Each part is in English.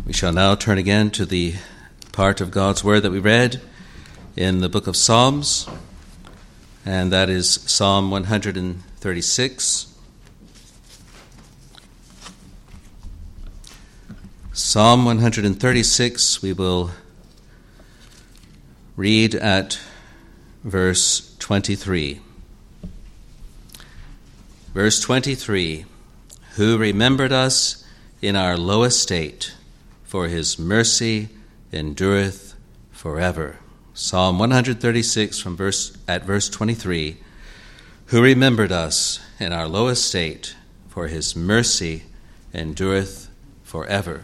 We shall now turn again to the part of God's Word that we read in the book of Psalms, and that is Psalm 136. Psalm 136, we will read at verse 23. Verse 23, who remembered us in our low estate, for his mercy endureth forever. Psalm 136 from verse 23, who remembered us in our low estate, for his mercy endureth forever.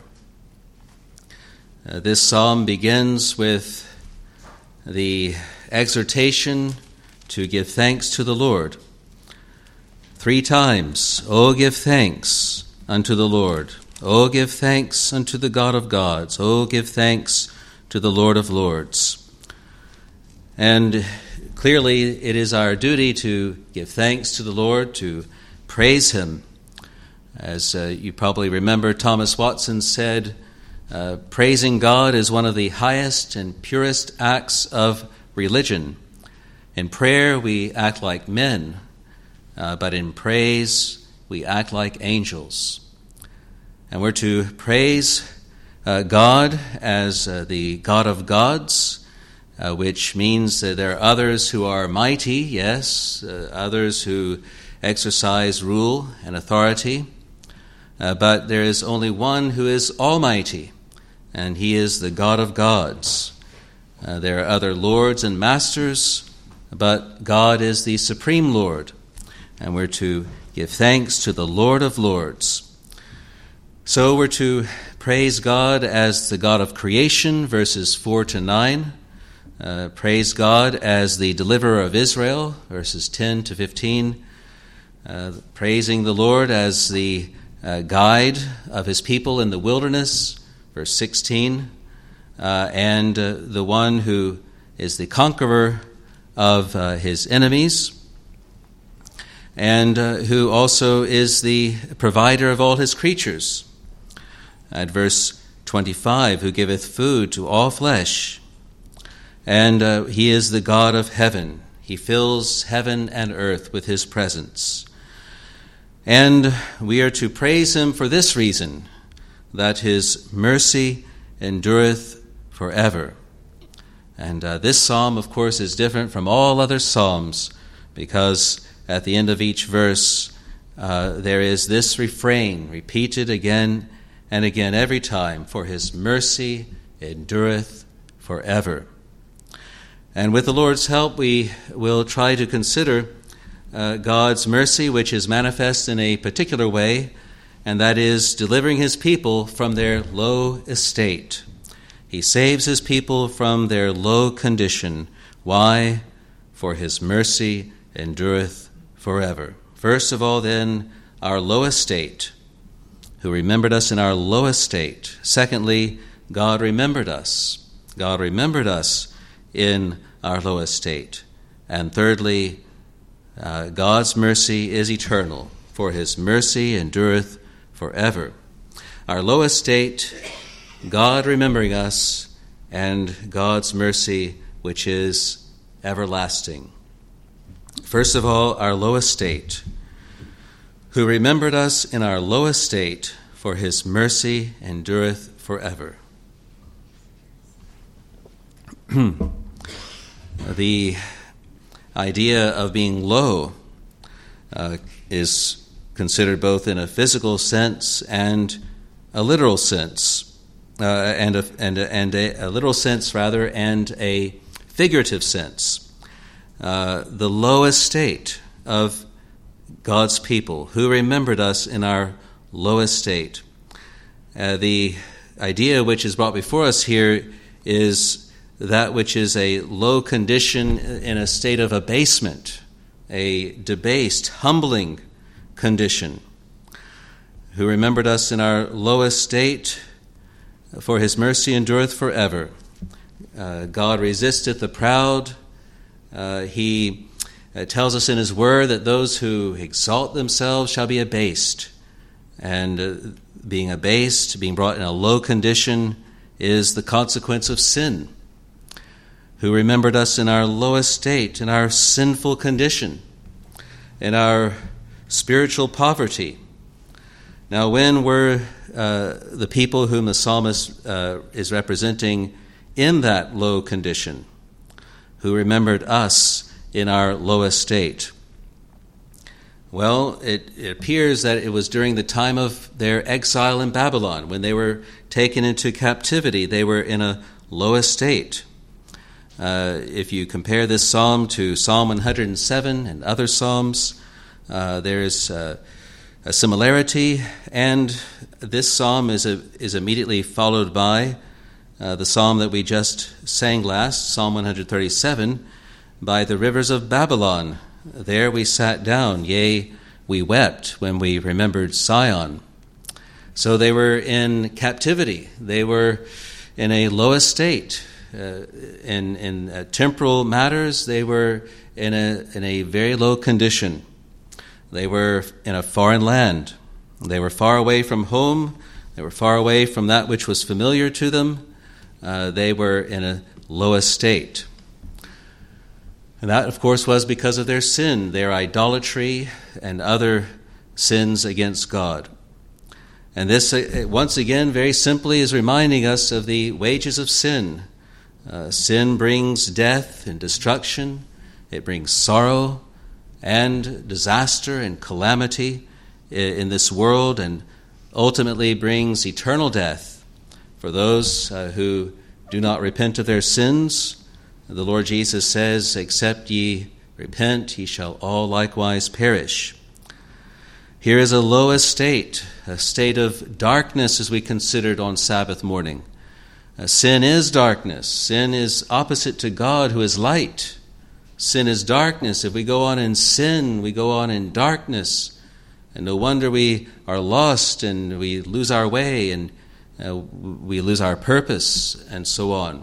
This psalm begins with the exhortation to give thanks to the Lord. 3 times, O give thanks unto the Lord. O give thanks unto the God of gods. O give thanks to the Lord of lords. And clearly it is our duty to give thanks to the Lord, to praise him. As you probably remember, Thomas Watson said, praising God is one of the highest and purest acts of religion. In prayer we act like men, but in praise we act like angels. And we're to praise God as the God of gods, which means that there are others who are mighty, yes, others who exercise rule and authority, but there is only one who is almighty, and he is the God of gods. There are other lords and masters, but God is the supreme Lord, and we're to give thanks to the Lord of lords. So we're to praise God as the God of creation, verses 4 to 9. Praise God as the deliverer of Israel, verses 10 to 15. Praising the Lord as the guide of his people in the wilderness, verse 16. And the one who is the conqueror of his enemies, and who also is the provider of all his creatures. At verse 25, who giveth food to all flesh. And he is the God of heaven. He fills heaven and earth with his presence. And we are to praise him for this reason, that his mercy endureth forever. And this psalm, of course, is different from all other psalms, because at the end of each verse, there is this refrain repeated again and again every time, for his mercy endureth forever. And with the Lord's help, we will try to consider God's mercy, which is manifest in a particular way, and that is delivering his people from their low estate. He saves his people from their low condition. Why? For his mercy endureth forever. First of all, then, our low estate, who remembered us in our low estate. Secondly, God remembered us. God remembered us in our low estate. And thirdly, God's mercy is eternal, for his mercy endureth forever. Our low estate, God remembering us, and God's mercy, which is everlasting. First of all, our low estate, who remembered us in our low estate, for his mercy endureth forever. The idea of being low is considered both in a physical sense and a literal sense, and a literal sense rather, and a figurative sense. The low estate of God's people, who remembered us in our low estate. The idea which is brought before us here is that which is a low condition in a state of abasement, a debased, humbling condition. Who remembered us in our low estate, for his mercy endureth forever. God resisteth the proud. He tells us in his word that those who exalt themselves shall be abased, and being abased, being brought in a low condition, is the consequence of sin, who remembered us in our lowest state, in our sinful condition, in our spiritual poverty. Now, when were the people whom the psalmist is representing in that low condition, who remembered us in our lowest state? Well, it appears that it was during the time of their exile in Babylon. When they were taken into captivity, they were in a low estate. If you compare this psalm to Psalm 107 and other psalms, there is a similarity, and this psalm is immediately followed by the psalm that we just sang last, Psalm 137, by the rivers of Babylon. There we sat down, yea, we wept when we remembered Sion. So they were in captivity. They were in a low estate. In temporal matters, they were in a very low condition. They were in a foreign land. They were far away from home. They were far away from that which was familiar to them. They were in a low estate. And that, of course, was because of their sin, their idolatry, and other sins against God. And this, once again, very simply is reminding us of the wages of sin. Sin brings death and destruction. It brings sorrow and disaster and calamity in this world, and ultimately brings eternal death for those who do not repent of their sins. The Lord Jesus says, "Except ye repent, ye shall all likewise perish." Here is a low estate, a state of darkness, as we considered on Sabbath morning. Sin is darkness. Sin is opposite to God, who is light. Sin is darkness. If we go on in sin, we go on in darkness. And no wonder we are lost and we lose our way and we lose our purpose and so on.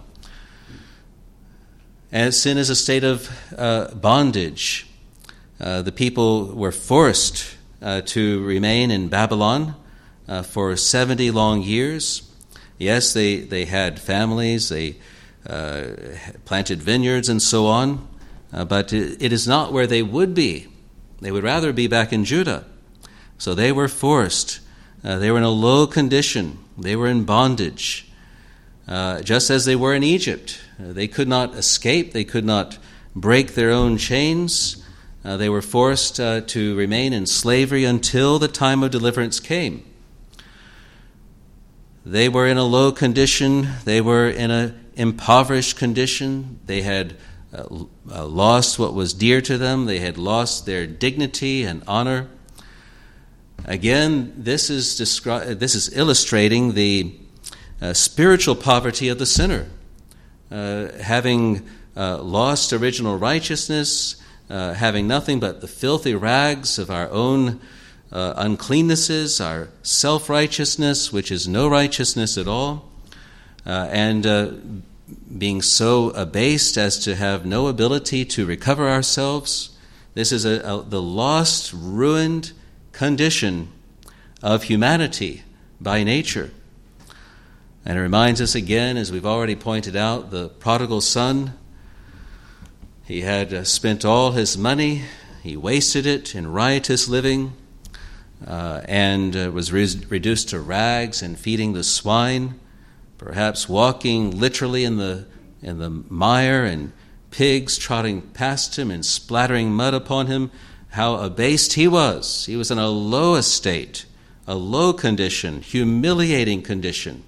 And sin is a state of bondage. The people were forced to remain in Babylon for 70 long years. Yes, they had families, they planted vineyards and so on, but it is not where they would be. They would rather be back in Judah. So they were forced. They were in a low condition. They were in bondage, just as they were in Egypt. They could not escape. They could not break their own chains. They were forced to remain in slavery until the time of deliverance came. They were in a low condition. They were in an impoverished condition. They had lost what was dear to them. They had lost their dignity and honor. Again, this is illustrating the spiritual poverty of the sinner. Having lost original righteousness, having nothing but the filthy rags of our own uncleannesses, our self-righteousness, which is no righteousness at all, and being so abased as to have no ability to recover ourselves. This is the lost, ruined condition of humanity by nature. And it reminds us again, as we've already pointed out, the prodigal son. He had spent all his money. He wasted it in riotous living and was reduced to rags and feeding the swine, perhaps walking literally in the mire and pigs trotting past him and splattering mud upon him. How abased he was. He was in a low estate, a low condition, humiliating condition.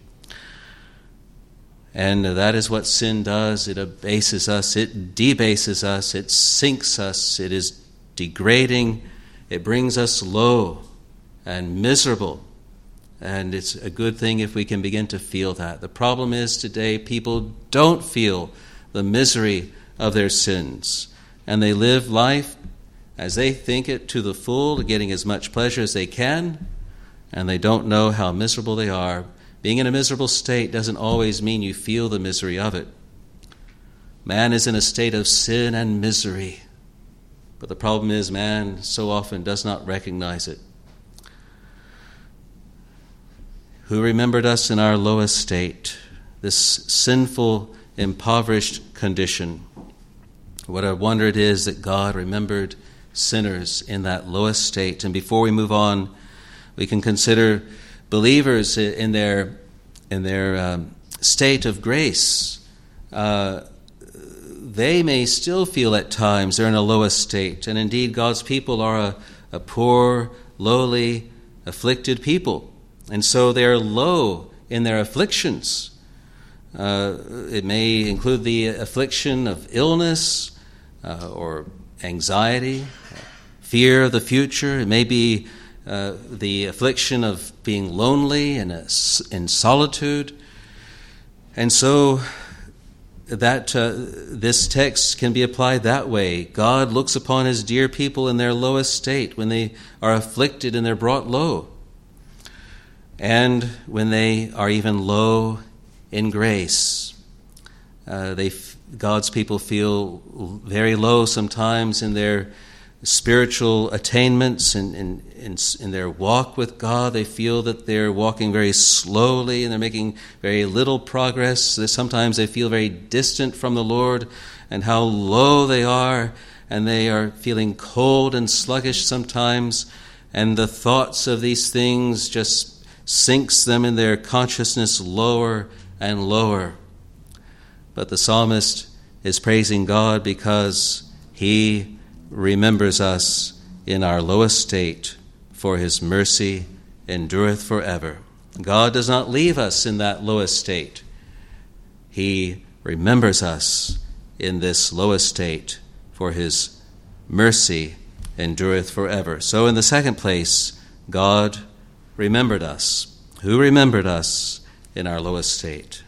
And that is what sin does. It abases us, it debases us, it sinks us, it is degrading, it brings us low and miserable. And it's a good thing if we can begin to feel that. The problem is today people don't feel the misery of their sins. And they live life as they think it to the full, getting as much pleasure as they can, and they don't know how miserable they are. Being in a miserable state doesn't always mean you feel the misery of it. Man is in a state of sin and misery, but the problem is man so often does not recognize it. who remembered us in our low estate, this sinful, impoverished condition. What a wonder it is that God remembered sinners in that low estate. And before we move on, we can consider believers in their state of grace. They may still feel at times they're in a low estate, and indeed God's people are a poor, lowly, afflicted people. And so they're low in their afflictions. It may include the affliction of illness or anxiety, fear of the future. It may be the affliction of being lonely and in solitude. And so that this text can be applied that way. God looks upon his dear people in their low estate, when they are afflicted and they're brought low, and when they are even low in grace. God's people feel very low sometimes in their spiritual attainments and in their walk with God. They feel that they're walking very slowly and they're making very little progress. Sometimes they feel very distant from the Lord and how low they are, and they are feeling cold and sluggish sometimes, and the thoughts of these things just sinks them in their consciousness lower and lower. But the psalmist is praising God because he remembers us in our low estate, for his mercy endureth forever. God does not leave us in that low estate. He remembers us in this low estate, for his mercy endureth forever. So in the second place, God remembered us. Who remembered us in our low estate?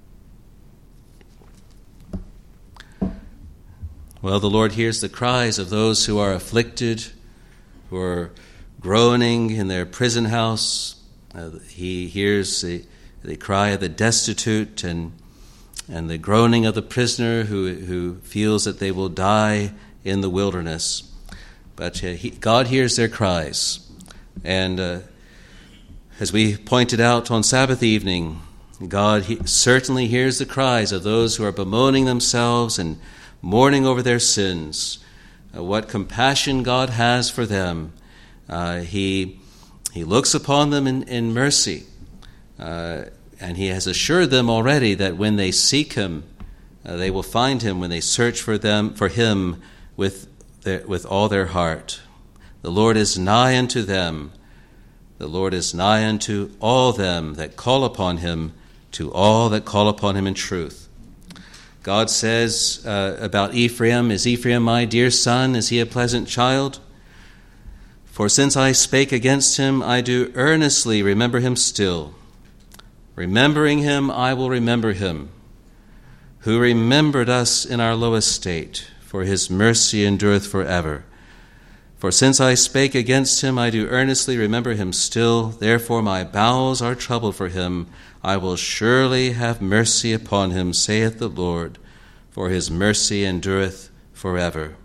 Well, the Lord hears the cries of those who are afflicted, who are groaning in their prison house. He hears the cry of the destitute and the groaning of the prisoner who feels that they will die in the wilderness. But God hears their cries. And as we pointed out on Sabbath evening, God certainly hears the cries of those who are bemoaning themselves and mourning over their sins. What compassion God has for them. He looks upon them in mercy. And he has assured them already that when they seek him, they will find him when they search for him with all their heart. The Lord is nigh unto them. The Lord is nigh unto all them that call upon him, to all that call upon him in truth. God says about Ephraim, "Is Ephraim my dear son? Is he a pleasant child? For since I spake against him, I do earnestly remember him still. Remembering him, I will remember him, who remembered us in our low estate, for his mercy endureth forever. For since I spake against him, I do earnestly remember him still. Therefore my bowels are troubled for him. I will surely have mercy upon him, saith the Lord, for his mercy endureth forever."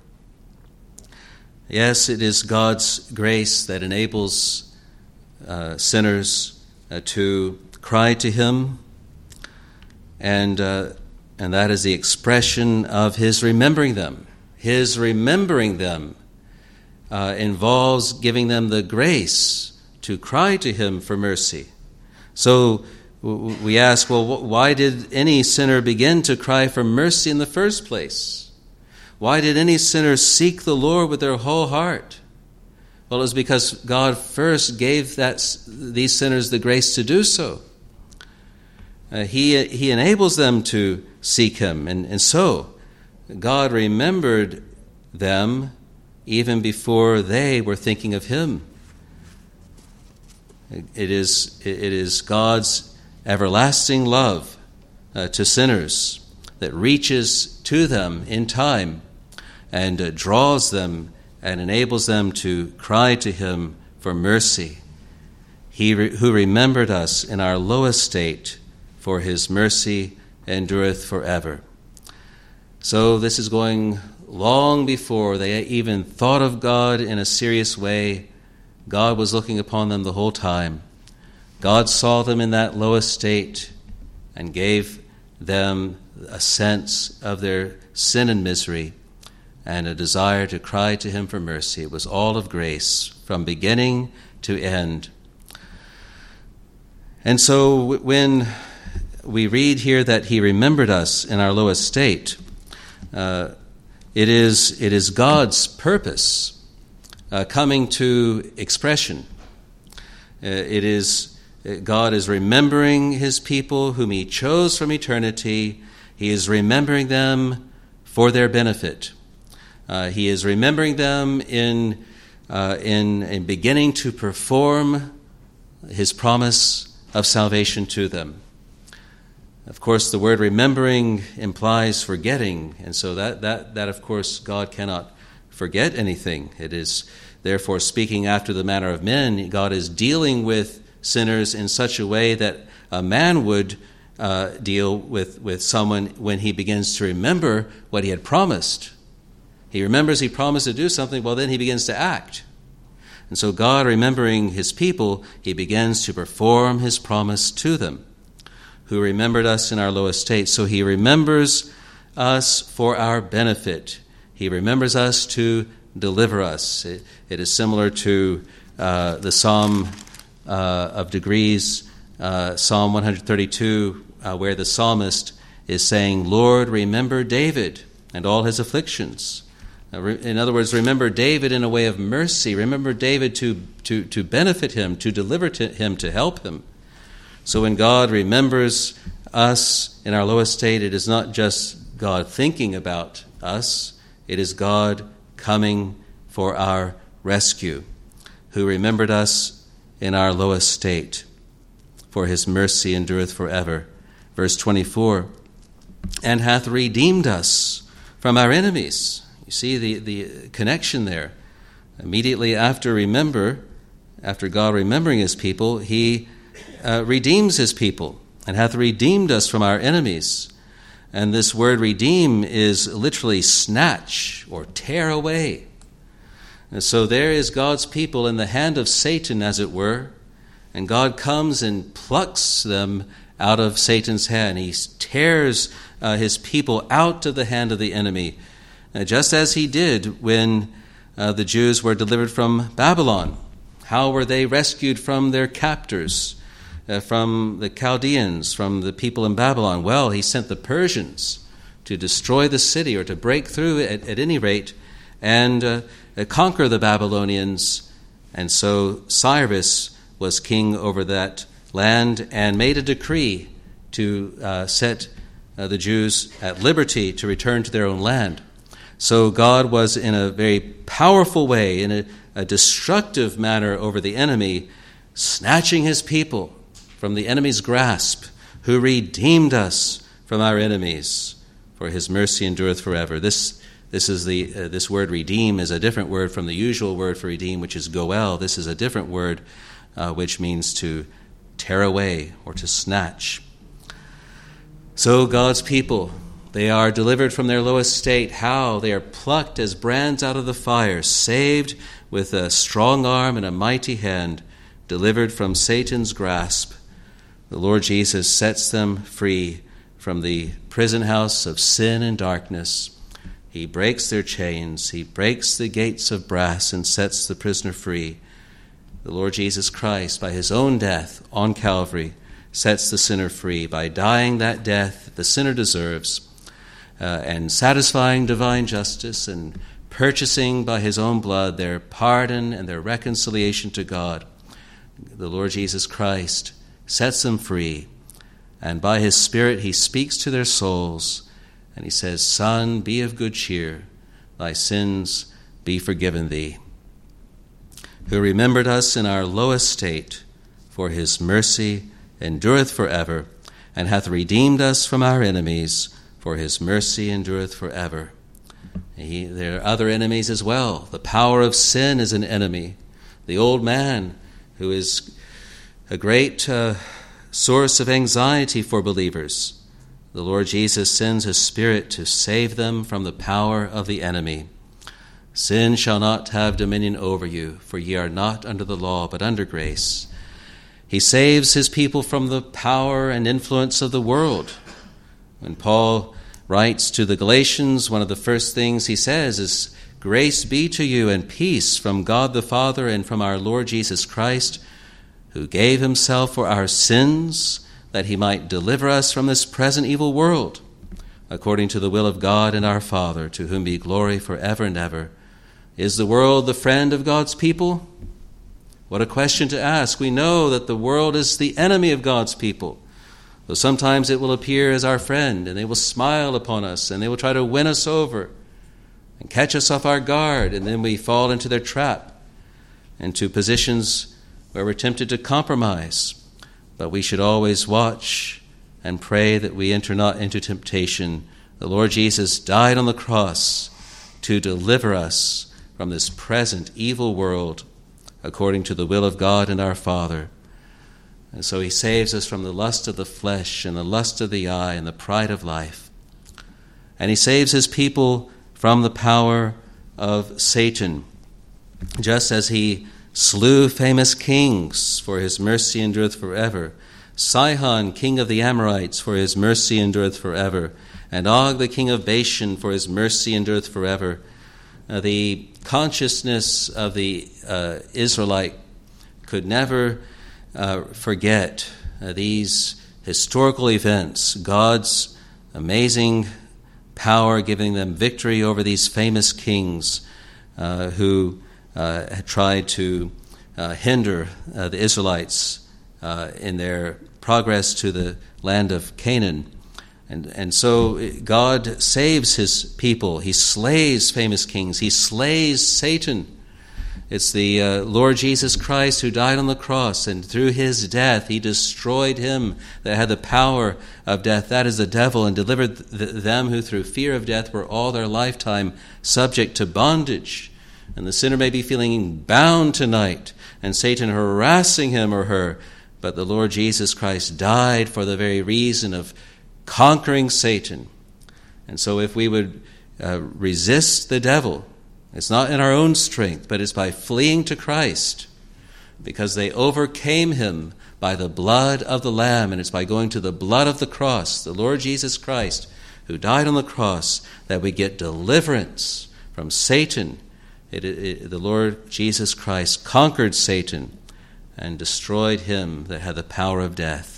Yes, it is God's grace that enables sinners to cry to him, and that is the expression of his remembering them. His remembering them involves giving them the grace to cry to him for mercy. So we ask, well, why did any sinner begin to cry for mercy in the first place? Why did any sinner seek the Lord with their whole heart? Well, it was because God first gave these sinners the grace to do so. He enables them to seek him, and so God remembered them even before they were thinking of him. It is God's everlasting love to sinners that reaches to them in time and draws them and enables them to cry to him for mercy. He who remembered us in our low estate, for his mercy endureth forever. So this is going long before they even thought of God in a serious way. God was looking upon them the whole time. God saw them in that low estate and gave them a sense of their sin and misery and a desire to cry to him for mercy. It was all of grace from beginning to end. And so when we read here that he remembered us in our low estate, it is God's purpose coming to expression. God is remembering his people whom he chose from eternity. He is remembering them for their benefit. He is remembering them in beginning to perform his promise of salvation to them. Of course, the word remembering implies forgetting, and so that of course God cannot forget anything. It is therefore speaking after the manner of men. God is dealing with sinners in such a way that a man would deal with someone when he begins to remember what he had promised. He remembers he promised to do something, well then he begins to act. And so God, remembering his people, he begins to perform his promise to them, who remembered us in our low estate. So he remembers us for our benefit. He remembers us to deliver us. It is similar to the Psalm of Degrees, Psalm 132, where the psalmist is saying, Lord, remember David and all his afflictions. In other words, remember David in a way of mercy. Remember David to benefit him, to deliver to him, to help him. So when God remembers us in our low estate, it is not just God thinking about us. It is God coming for our rescue, who remembered us in our low estate, for his mercy endureth forever. Verse 24, and hath redeemed us from our enemies. You see the connection there. Immediately after God remembering his people, he redeems his people and hath redeemed us from our enemies. And this word redeem is literally snatch or tear away. And so there is God's people in the hand of Satan, as it were, and God comes and plucks them out of Satan's hand. He tears his people out of the hand of the enemy, just as he did when the Jews were delivered from Babylon. How were they rescued from their captors, from the Chaldeans, from the people in Babylon? Well, he sent the Persians to destroy the city, or to break through at any rate, and conquer the Babylonians. And so Cyrus was king over that land and made a decree to set the Jews at liberty to return to their own land. So God was in a very powerful way, in a destructive manner over the enemy, snatching his people from the enemy's grasp, who redeemed us from our enemies, for his mercy endureth forever. This word redeem is a different word from the usual word for redeem, which is goel. This is a different word which means to tear away or to snatch. So God's people, they are delivered from their low estate. How? They are plucked as brands out of the fire, saved with a strong arm and a mighty hand, delivered from Satan's grasp. The Lord Jesus sets them free from the prison house of sin and darkness. He breaks their chains. He breaks the gates of brass and sets the prisoner free. The Lord Jesus Christ, by his own death on Calvary, sets the sinner free by dying that death the sinner deserves, and satisfying divine justice and purchasing by his own blood their pardon and their reconciliation to God. The Lord Jesus Christ sets them free, and by his Spirit he speaks to their souls, and he says, Son, be of good cheer, thy sins be forgiven thee. Who remembered us in our low estate, for his mercy endureth forever, and hath redeemed us from our enemies, for his mercy endureth forever. There are other enemies as well. The power of sin is an enemy. The old man, who is a great source of anxiety for believers. The Lord Jesus sends his Spirit to save them from the power of the enemy. Sin shall not have dominion over you, for ye are not under the law, but under grace. He saves his people from the power and influence of the world. When Paul writes to the Galatians, one of the first things he says is, "Grace be to you and peace from God the Father and from our Lord Jesus Christ, who gave himself for our sins, that he might deliver us from this present evil world, according to the will of God and our Father, to whom be glory forever and ever." Is the world the friend of God's people? What a question to ask. We know that the world is the enemy of God's people. Though sometimes it will appear as our friend, and they will smile upon us, and they will try to win us over and catch us off our guard, and then we fall into their trap, into positions where we're tempted to compromise. But we should always watch and pray that we enter not into temptation. The Lord Jesus died on the cross to deliver us from this present evil world, according to the will of God and our Father. And so he saves us from the lust of the flesh and the lust of the eye and the pride of life. And he saves his people from the power of Satan, just as he slew famous kings, for his mercy endureth forever. Sihon, king of the Amorites, for his mercy endureth forever. And Og, the king of Bashan, for his mercy endureth forever. The consciousness of the Israelite could never forget these historical events, God's amazing power giving them victory over these famous kings who had tried to hinder the Israelites in their progress to the land of Canaan. And so God saves his people. He slays famous kings. He slays Satan. It's the Lord Jesus Christ who died on the cross, and through his death he destroyed him that had the power of death, that is the devil, and delivered them who through fear of death were all their lifetime subject to bondage. And the sinner may be feeling bound tonight, and Satan harassing him or her, but the Lord Jesus Christ died for the very reason of conquering Satan. And so if we would resist the devil, it's not in our own strength, but it's by fleeing to Christ, because they overcame him by the blood of the Lamb, and it's by going to the blood of the cross, the Lord Jesus Christ, who died on the cross, that we get deliverance from Satan. The Lord Jesus Christ conquered Satan and destroyed him that had the power of death.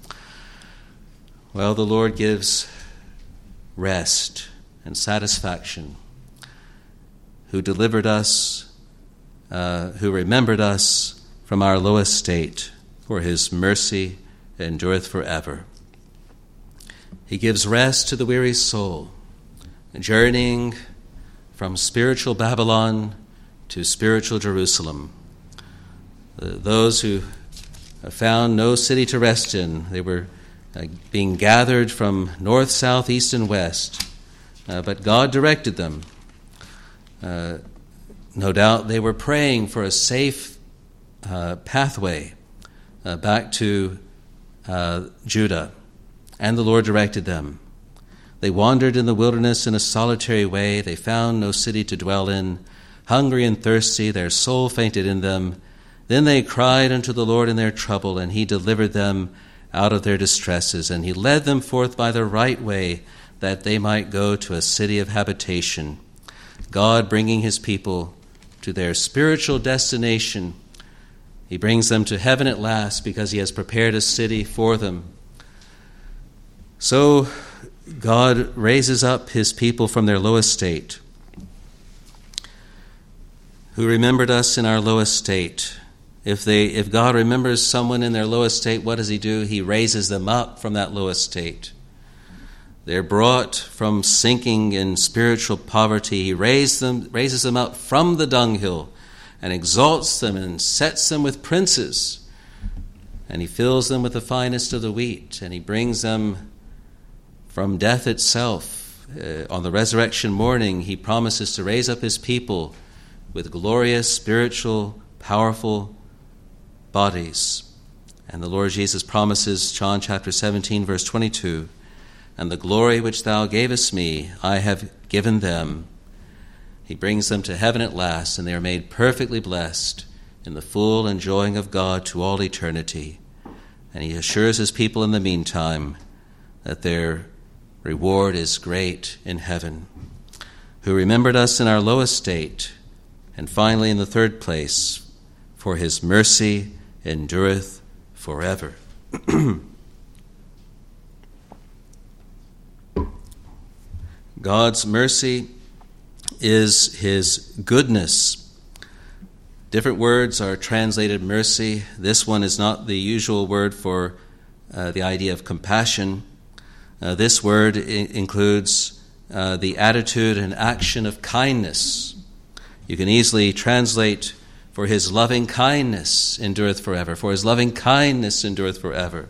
Well, the Lord gives rest and satisfaction, who delivered us, who remembered us from our low estate, for his mercy endureth forever. He gives rest to the weary soul, journeying from spiritual Babylon to spiritual Jerusalem. Those who found no city to rest in, they were being gathered from north, south, east, and west. But God directed them. No doubt they were praying for a safe pathway back to Judah, and the Lord directed them. They wandered in the wilderness in a solitary way. They found no city to dwell in. Hungry and thirsty, their soul fainted in them. Then they cried unto the Lord in their trouble, and he delivered them out of their distresses, and he led them forth by the right way, that they might go to a city of habitation. God bringing his people to their spiritual destination. He brings them to heaven at last, because he has prepared a city for them. So God raises up his people from their low estate, who remembered us in our low estate. If God remembers someone in their low estate, what does he do? He raises them up from that low estate. They're brought from sinking in spiritual poverty. He raises them up from the dunghill and exalts them and sets them with princes. And he fills them with the finest of the wheat, and he brings them from death itself. On the resurrection morning, he promises to raise up his people with glorious, spiritual, powerful bodies. And the Lord Jesus promises, John chapter 17, verse 22, "And the glory which thou gavest me, I have given them." He brings them to heaven at last, and they are made perfectly blessed in the full enjoying of God to all eternity. and he assures his people in the meantime that their reward is great in heaven, who remembered us in our low estate, and finally, in the third place, for his mercy endureth forever. God's mercy is his goodness. Different words are translated mercy. This one is not the usual word for the idea of compassion. This word includes the attitude and action of kindness. You can easily translate, for his loving kindness endureth forever. For his loving kindness endureth forever.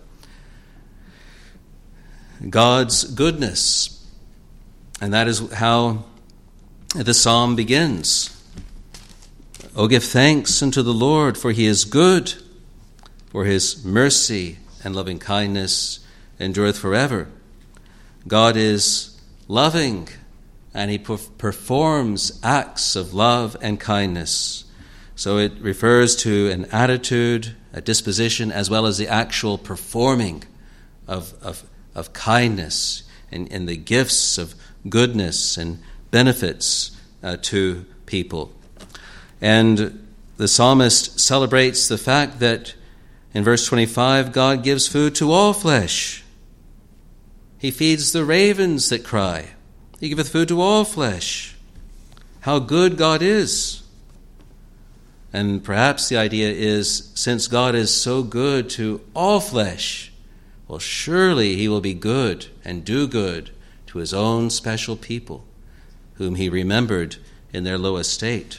God's goodness. And that is how the psalm begins. O give thanks unto the Lord, for he is good, for his mercy and loving kindness endureth forever. God is loving, and he performs acts of love and kindness. So it refers to an attitude, a disposition, as well as the actual performing of kindness and the gifts of goodness and benefits to people. And the psalmist celebrates the fact that in verse 25, God gives food to all flesh. He feeds the ravens that cry. He giveth food to all flesh. How good God is. And perhaps the idea is, since God is so good to all flesh, well, surely he will be good and do good to his own special people, whom he remembered in their low estate.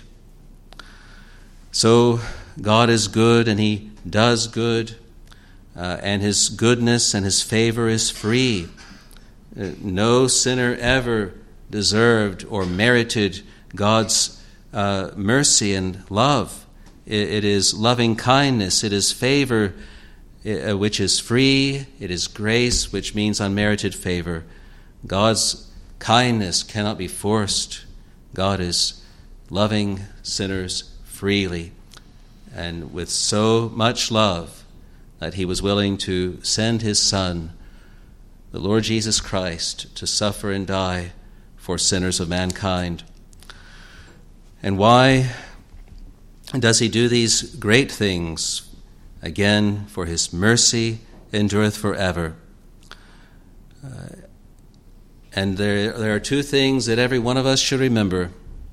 So God is good, and he does good, and his goodness and his favor is free. No sinner ever deserved or merited God's mercy and love. It is loving kindness, it is favor which is free, it is grace which means unmerited favor. God's kindness cannot be forced. God is loving sinners freely, and with so much love that he was willing to send his Son, the Lord Jesus Christ, to suffer and die for sinners of mankind. And why does he do these great things? Again, for his mercy endureth forever. And there are two things that every one of us should remember.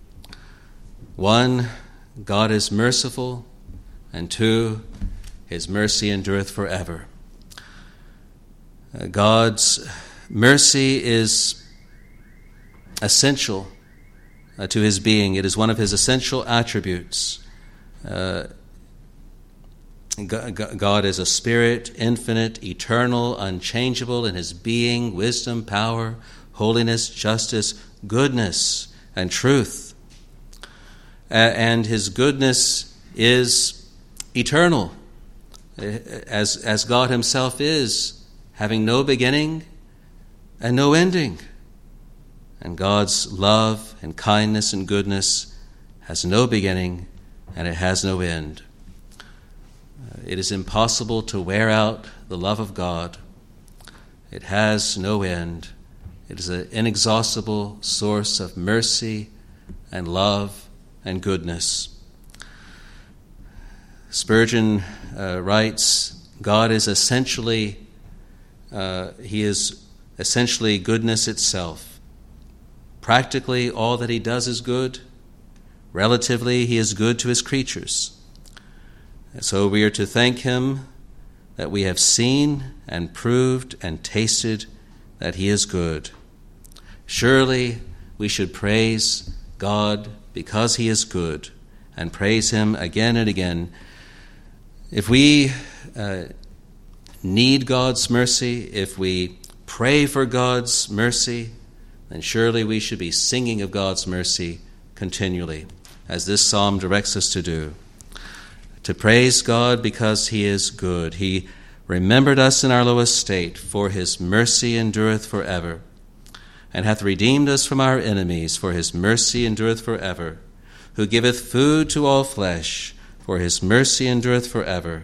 One, God is merciful, and two, his mercy endureth forever. God's mercy is essential to his being. It is one of his essential attributes. God is a spirit, infinite, eternal, unchangeable in his being, wisdom, power, holiness, justice, goodness, and truth. And his goodness is eternal, as God himself is, having no beginning and no ending. And God's love and kindness and goodness has no beginning and it has no end. It is impossible to wear out the love of God. It has no end. It is an inexhaustible source of mercy and love and goodness. Spurgeon writes, God is essentially, he is essentially goodness itself. Practically, all that he does is good. Relatively, he is good to his creatures. And so we are to thank him that we have seen and proved and tasted that he is good. Surely we should praise God because he is good, and praise him again and again. If we need God's mercy, if we pray for God's mercy, then surely we should be singing of God's mercy continually, as this psalm directs us to do. To praise God because he is good. He remembered us in our low estate, for his mercy endureth forever, and hath redeemed us from our enemies, for his mercy endureth forever. Who giveth food to all flesh, for his mercy endureth forever.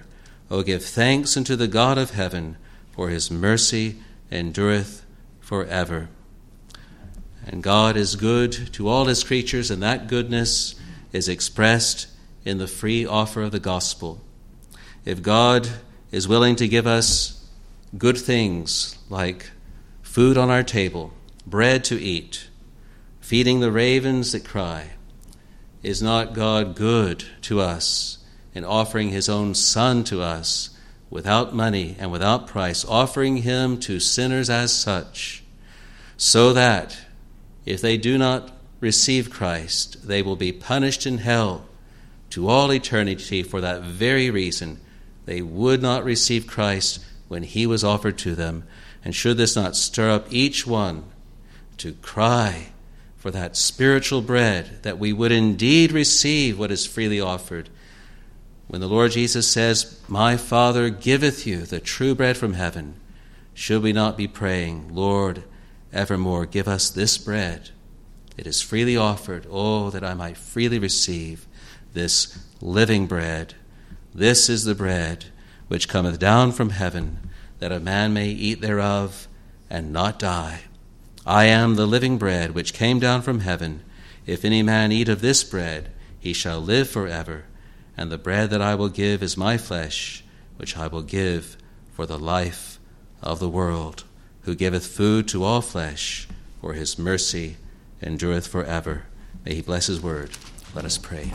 O give thanks unto the God of heaven, for his mercy endureth forever. And God is good to all his creatures, and that goodness is expressed in the free offer of the gospel. If God is willing to give us good things like food on our table, bread to eat, feeding the ravens that cry, is not God good to us in offering his own Son to us without money and without price, offering him to sinners as such, so that if they do not receive Christ, they will be punished in hell to all eternity for that very reason? They would not receive Christ when he was offered to them. And should this not stir up each one to cry for that spiritual bread, that we would indeed receive what is freely offered? When the Lord Jesus says, "My Father giveth you the true bread from heaven," should we not be praying, "Lord, evermore give us this bread. It is freely offered. Oh, that I might freely receive this living bread. This is the bread which cometh down from heaven, that a man may eat thereof and not die. I am the living bread which came down from heaven. If any man eat of this bread, he shall live forever. And the bread that I will give is my flesh, which I will give for the life of the world. Who giveth food to all flesh, for his mercy endureth forever." May he bless his word. Let us pray.